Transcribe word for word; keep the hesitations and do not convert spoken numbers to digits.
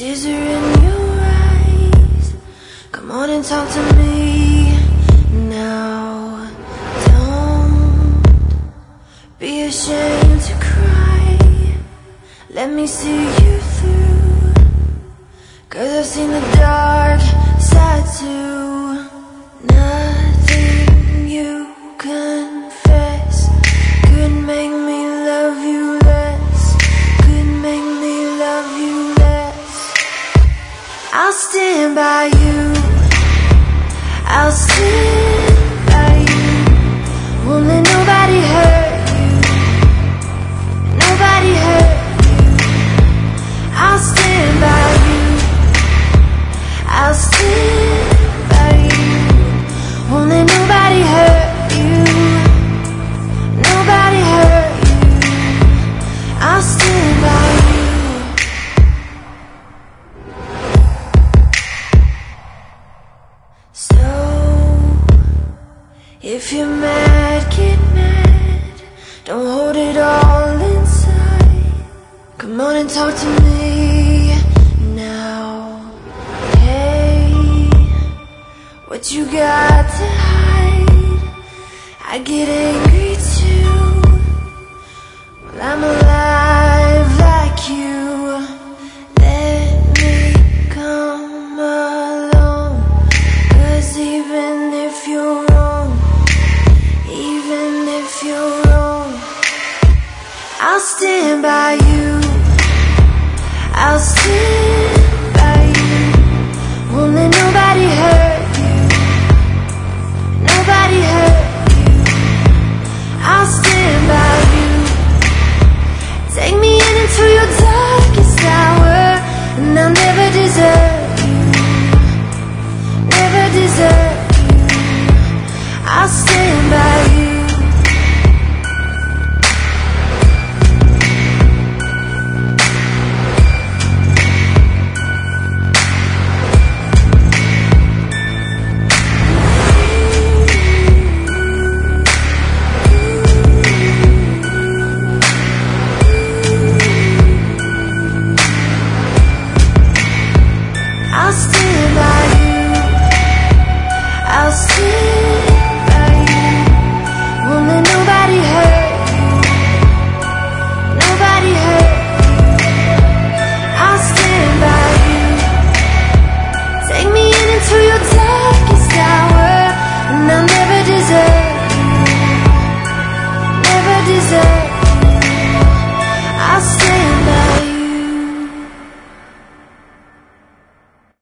Tears are in your eyes. Come on and talk to me now. Don't be ashamed to cry. Let me see you through, 'cause I've seen the dark side too. Nothing you confess could make me love you less, could make me love you less. I'll stand by you, I'll stand by you. Won't let nobody hurt you, nobody hurt you. I'll stand by you, I'll stand by you. Won't let nobody hurt you, nobody hurt you. I'll stand by you. So, if you're mad, get mad. Don't hold it all inside. Come on and talk to me now. Hey, what you got to hide? I get angry too. Well, I'm alive like you. Let me come along, 'cause even if you're wrong, even if you're wrong, I'll stand by you, I'll stand